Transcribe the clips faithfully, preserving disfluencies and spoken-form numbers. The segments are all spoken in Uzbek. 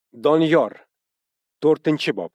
Doniyor to'rtinchi bob.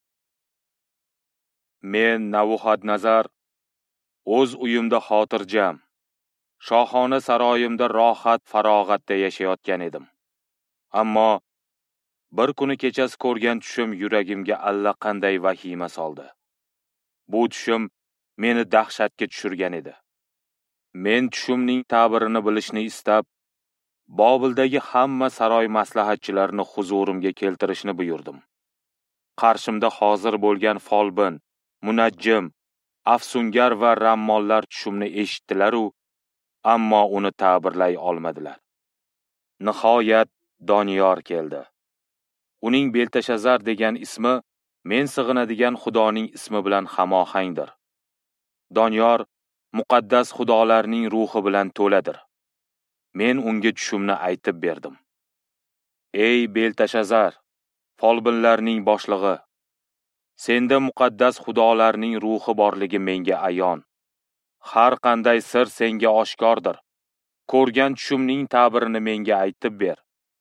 Men Navuhadnazar o'z uyimda xotirjam, shohona saroyimda rohat farog'atda yashayotgan edim. Ammo bir kuni kechasi ko'rgan tushim yuragimga allaqanday vahima soldi. Bu tushim meni dahshatga tushirgan edi. Men tushimning ta'birini bilishni istab, Bobildagi hamma saroy maslahatchilarini huzurimga keltirishni buyurdim. Qarshimda hozir bo'lgan folbin, munajjim, afsungar va rammollar tushimni eshitdilar-u, ammo uni ta'birlay olmadilar. Nihoyat Doniyor keldi. Uning Beltashazar degan ismi men sig'inadigan Xudoning ismi bilan hamohangdir. Doniyor muqaddas xudolarning ruhi bilan to'ladir. Men unga tushimni aytib berdim. Ey Beltashazar, folbinlarning boshlig'i, senda muqaddas xudolarning ruhi borligi menga ayon. Har qanday sir senga oshkordir. Ko'rgan tushimning ta'birini menga aytib ber.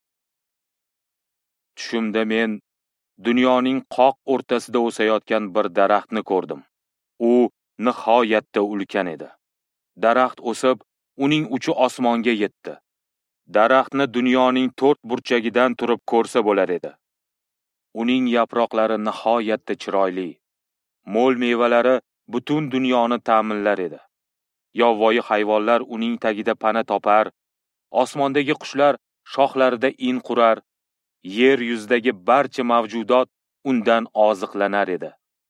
Tushimda men dunyoning qoq o'rtasida o'sayotgan bir daraxtni ko'rdim. U nihoyatda ulkan edi. Daraxt o'sib, uning uchi osmonga yetdi. Daraxtni dunyoning to'rt burchagidan turib ko'rsa bo'lar edi. Uning yaproqlari nihoyatda chiroyli, mo'l mevalari butun dunyoni ta'minlar edi. Yovvoyi hayvonlar uning tagida pana topar, osmondagi qushlar shoxlarida in qurar, yer yuzidagi barcha mavjudot undan oziqlanar edi.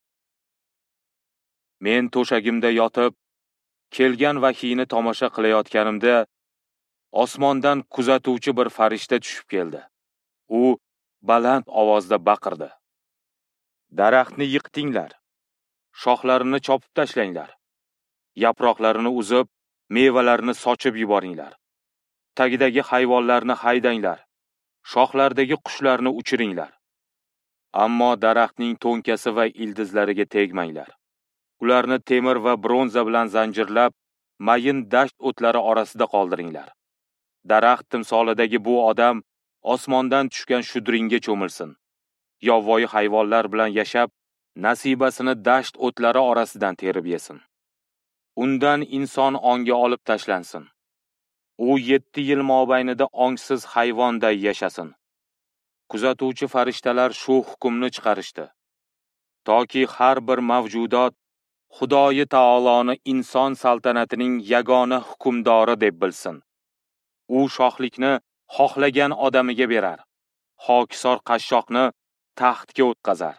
Men to'shagimda yotib, kelgan vahiyni tomosha qilayotganimda, osmondan kuzatuvchi bir farishta tushib keldi. U baland ovozda baqirdi. Daraxtni yiqtinglar, shoxlarini chopib tashlanglar, yaproqlarini uzib, mevalarini sochib yuboringlar. Tagidagi hayvonlarni haydanglar, shoxlardagi qushlarni uchiringlar. Ammo daraxtning to'nkasi va ildizlariga tegmanglar. Ularni temir va bronza bilan zanjirlab, mayin dasht o'tlari orasida qoldiringlar. Daraxt timsolidagi bu odam osmondan tushgan shudringga cho'milsin. Yovvoyi hayvonlar bilan yashab, nasibasini dasht o'tlari orasidan terib yesin. Undan inson onga olib tashlansin. U yetti yil mobaynida ongsiz hayvonday yashasin. Kuzatuvchi farishtalar shu hukmni chiqarishdi. Toki har bir mavjudot Xudoyi taoloni inson saltanatining yagona hukmdori deb bilsin. U shohlikni xohlagan odamiga berar, hokisor qashshoqni taxtga o'tqazar.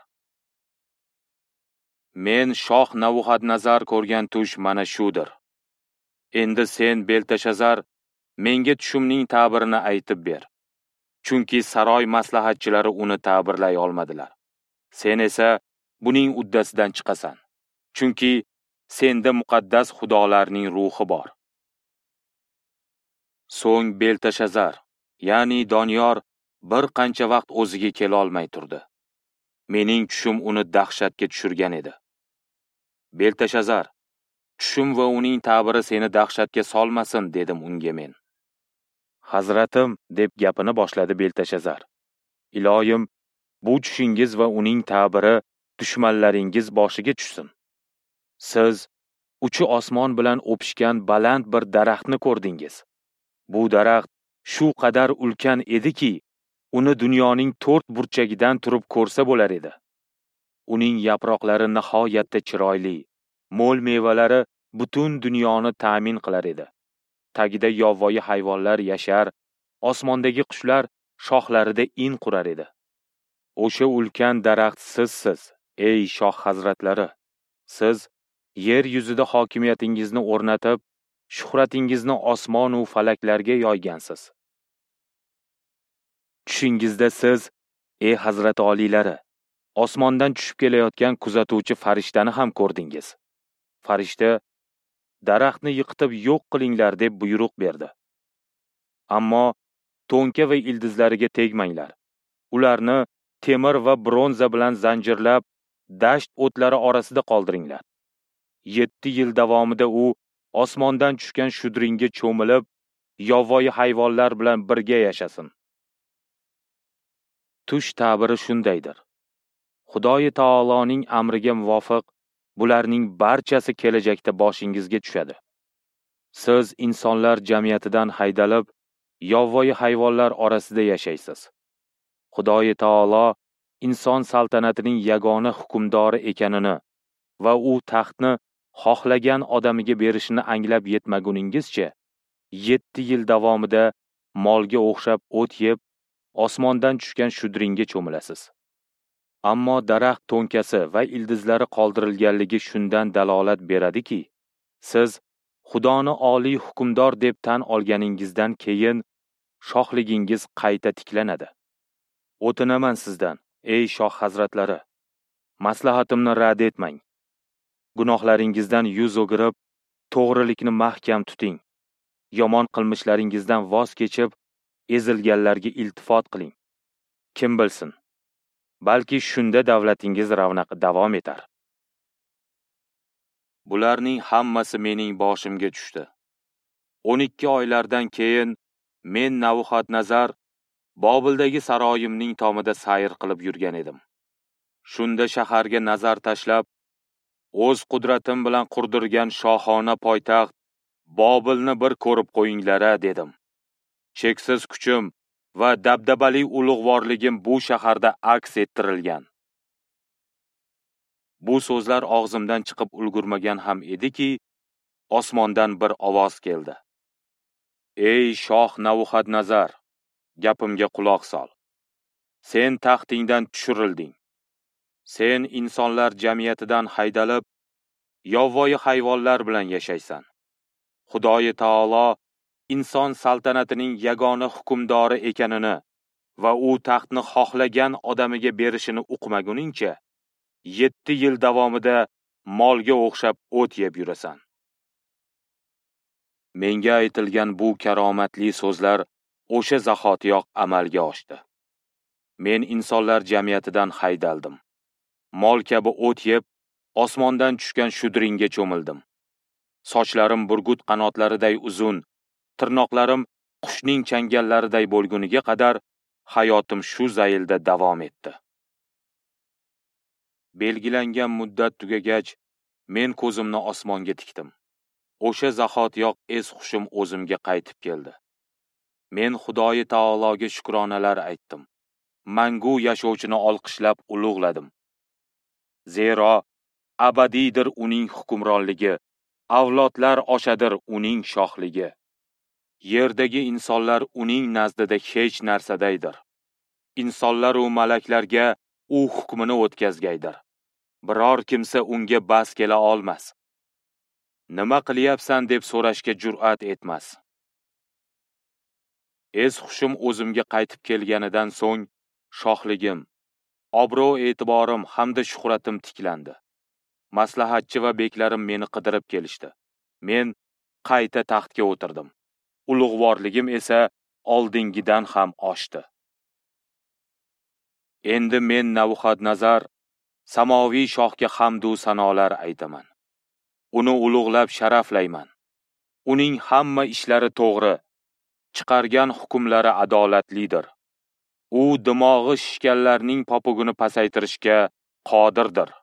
Men shoh Navuhadnazar ko'rgan tush mana shudir. Endi sen Beltashazar menga tushimning ta'birini aytib ber. Chunki saroy maslahatchilari uni ta'birlay olmadilar. Sen esa buning uddasidan chiqasan. Chunki senda muqaddas xudolarning ruhi bor. So'ng Beltashazar, ya'ni Doniyor bir qancha vaqt o'ziga kela olmay turdi. Mening tushim uni dahshatga tushirgan edi. Beltashazar, tushim va uning ta'biri seni dahshatga solmasin, dedim unga men. Hazratim, deb gapini boshladi Beltashazar. Iloyim, bu tushingiz va uning ta'biri dushmanlaringiz boshiga tushsin. Siz uchi osmon bilan o'pishgan baland bir daraxtni ko'rdingiz. Bu daraxt shu qadar ulkan ediki, uni dunyoning to'rt burchagidan turib ko'rsa bo'lar edi. Uning yaproqlari nihoyatda chiroyli, mo'l mevalari butun dunyoni ta'min qilar edi. Tagida yovvoyi hayvonlar yashar, osmondagi qushlar shoxlarida in qurar edi. O'sha ulkan daraxt sizsiz, ey shoh hazratlari. Siz yer yuzida hokimiyatingizni o'rnatib, shuhratingizni osmon va falaklarga yoygansiz. Tushingizda siz, ey hazrat oliylari, osmondan tushib kelayotgan kuzatuvchi farishtani ham ko'rdingiz. Farishta daraxtni yiqitib yo'q qilinglar deb buyruq berdi. Ammo to'nka va ildizlariga tegmanglar. Ularni temir va bronza bilan zanjirlab, dasht o'tlari orasida qoldiringlar. yetti yil davomida u osmondan tushgan shudringga cho'milib, yovvoyi hayvonlar bilan birga yashasin. tush ta'biri shundaydir. Xudoyi taoloning amriga muvofiq bularning barchasi kelajakda boshingizga tushadi. Siz insonlar jamiyatidan haydalib, yovvoyi hayvonlar orasida yashaysiz. Xudoyi taolo inson saltanatining yagona hukmdori ekanini va u taxtni xohlagan odamiga berishini anglab yetmaguningizcha yetti yil davomida molga o'xshab o't yeb, osmondan tushgan shudringga cho'milasiz. Ammo daraxt to'nkasi va ildizlari qoldirilganligi shundan dalolat beradiki, siz Xudoni oliy hukmdor deb tan olganingizdan keyin shohligingiz qayta tiklanadi. O'tinaman sizdan, ey shoh hazratlari, maslahatimni rad etmang. Gunohlaringizdan yuz o'girib, to'g'rilikni mahkam tuting. Yomon qilmishlaringizdan voz kechib, ezilganlarga iltifot qiling. Kim bilsin, balki shunda davlatingiz ravnaqi davom etar. Bularning hammasi mening boshimga tushdi. o'n ikki oylardan keyin men Navuxatnazar Bobildagi saroyimning tomida sayr qilib yurgan edim. Shunda shaharga nazar tashlab, o'z qudratim bilan qurdirgan shohona poytaxt Bobilni bir ko'rib qo'yinglar dedim. Cheksiz kuchim va dabdabali ulug'vorligim bu shaharda aks ettirilgan. Bu so'zlar og'zimdan chiqib ulgurmagan ham ediki, osmondan bir ovoz keldi. Ey shoh Navuxatnazar, gapimga quloq sol. Sen taxtingdan tushirilding. Sen insonlar jamiyatidan haydalib, yovvoyi hayvonlar bilan yashaysan. Xudoyi taolo inson saltanatining yagona hukmdori ekanini va u taxtni xohlagan odamiga berishini uqmaguningcha yetti yil davomida molga o'xshab o't yeb yurasan. Menga aytilgan bu karomatli so'zlar o'sha zahotiyoq amalga oshdi. Men insonlar jamiyatidan haydaldim. Mol kabi o't yeb, osmondan tushgan shudringga cho'mildim. Sochlarim burgut qanotlariday uzun, tirnoqlarim qushning changallariday bo'lguniga qadar hayotim shu zaylda davom etdi. Belgilangan muddat tugagach, men ko'zimni osmonga tikdim. O'sha zahotiyoq es hushim o'zimga qaytib keldi. Men Xudoyi taologa shukronalar aytdim. Mangu yashovchini olqishlab ulug'ladim. Zero abadiydir uning hukmronligi, avlodlar oshadir uning shohligi. Yerdagi insonlar uning nazdida hech narsadaydir. Insonlar u malaklarga u hukmini o'tkazgaydir. Biror kimsa unga bas kela olmas. Nima qilyapsan deb so'rashga jur'at etmas. Es hushim o'zimga qaytib kelganidan so'ng shohligim, obro' e'tiborim hamda shuhratim tiklandi. Maslahatchi va beklarim meni qidirib kelishdi. Men qayta taxtga o'tirdim. Ulug'vorligim esa oldingidan ham oshdi. Endi men Navuxatnazar samoviy shohga hamd va sanolar aytaman. Uni ulug'lab sharaflayman. Uning hamma ishlari to'g'ri, chiqargan hukmlari adolatlidir. U dimog'i shishganlarning popugini pasaytirishga qodirdir.